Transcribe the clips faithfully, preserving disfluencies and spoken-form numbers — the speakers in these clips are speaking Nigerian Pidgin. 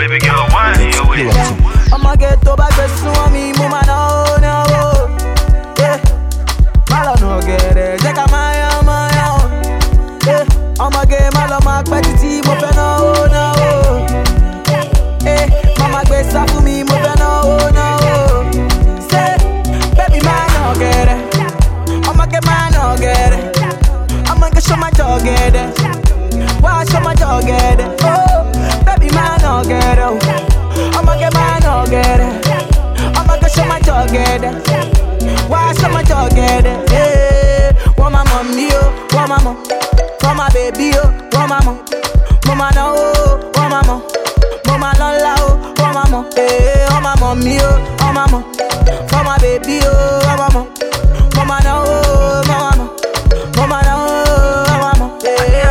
baby girl, why you with it? I'ma get to back best on me, mama no no. Yeah, malo no get it. Check out my own, my own. Yeah, I'ma get malo mark petty, mo fe no no. Yeah, mama get sa for me, mo fe no no. Say, baby man no get it. I'ma get man no get it. I'ma get show my dog get it. Why show my dog get it? Oh, baby man no get it. I'ma get man no get it. I'ma get show my dog get it. Why show my dog get it? Hey, want my mommy oh, want my mom, want my baby oh, want my mom, mama no oh, want my mom, mama lola oh, want my mom, hey, want my mommy oh, want my mom, want my baby oh, want my mom, mama no oh, mama mom, mama no oh, want my mom, hey.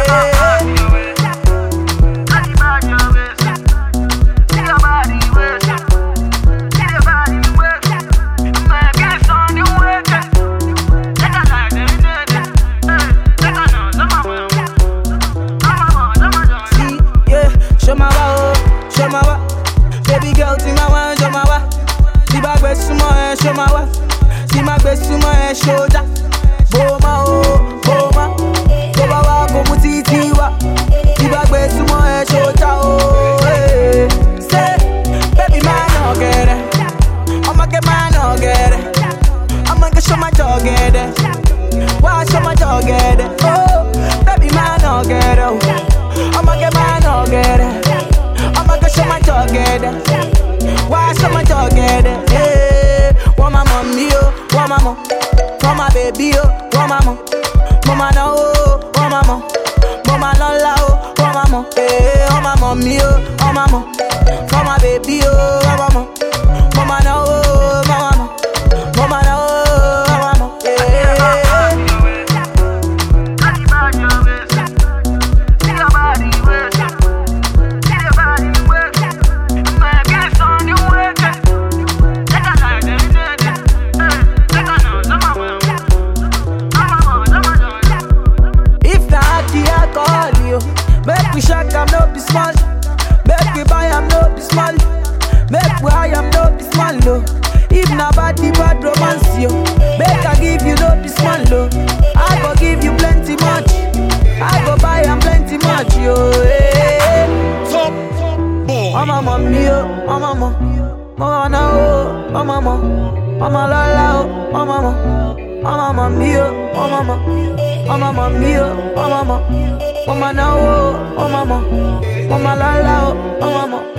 Show my wa, see my best to my shoulder. Boma oh, boma, boma wa komu titi wa. See my best to my shoulder oh. Hey. Say, baby man no get it. I'ma get man no get it. I'ma get show my dog get it. Why show my dog get it? Oh, baby man no get it. I'ma get man no get it. I'ma get show my dog get it. Why show my dog get it? Hey. Want my mommy oh, want my mom, want my baby oh, want my mom, mama no oh, want my mom, mama lola oh, want my mom, hey, want my mommy oh, want my mom, want my baby oh, want my mom, mama no oh, mama mom, mama no oh, want my mom, hey. Make we shock, I'm not be small. Make we buy, I'm not be small. Make we high, I'm not be small, low. If na body, bad romance, yo. Make I give you not be small, low. I go give you plenty much. I go buy, I'm plenty much, yo. Hey. Top boy. I'm a mommy, yo. I'm a mom. Mama no, I'm a mom. Mama la la, I'm a mom. I'm a mommy, yo. I'm a mom. I'm a mommy, yo. I'm a mom. Mama no, oh mama, mama la la, oh mama.